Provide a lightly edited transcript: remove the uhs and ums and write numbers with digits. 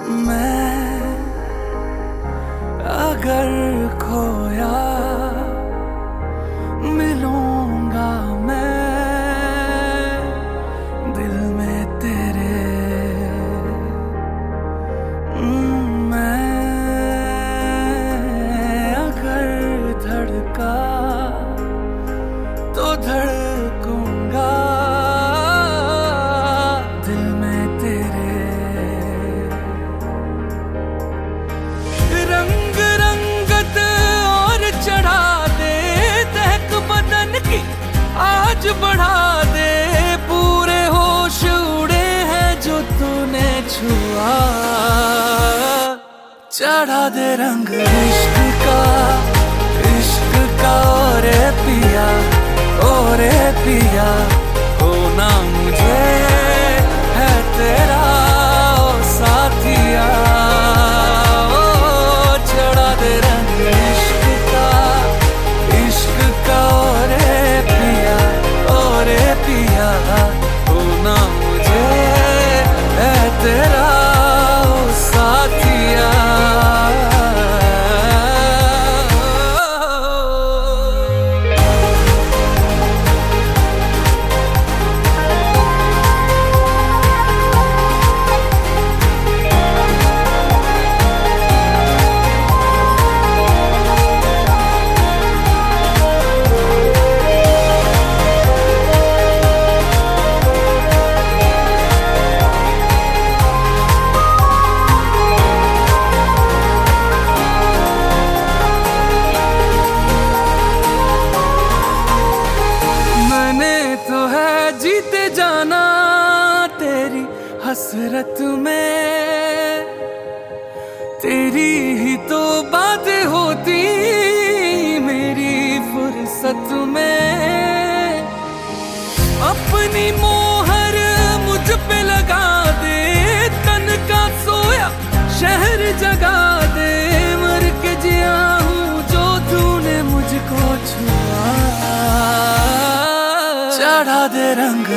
मैं अगर खोया मिलूंगा मैं दिल में तेरे। मैं अगर धड़का तो धड़कूंगा दिल में तेरे। रंग रंगत और चढ़ा दे तहक बदन की आज बढ़ा दे। पूरे होश उड़े हैं जो तूने छुआ। चढ़ा दे रंग इश्क का ओरे पिया ओरे पिया। होना मुझे है तेरा ओ साथिया। ओ चढ़ा दे रंग इश्क का ओरे पिया। होना मुझे है तेरा ओ साथिया। तो है जीते जाना तेरी हसरत में। तेरी ही तो बातें होती मेरी फुर्सत में। अपनी मोहर मुझ पे लगा दे तन का सोया शहर जगा दे। मर के जिया हूँ जो तूने मुझको छुआ। चढ़ा दे रंग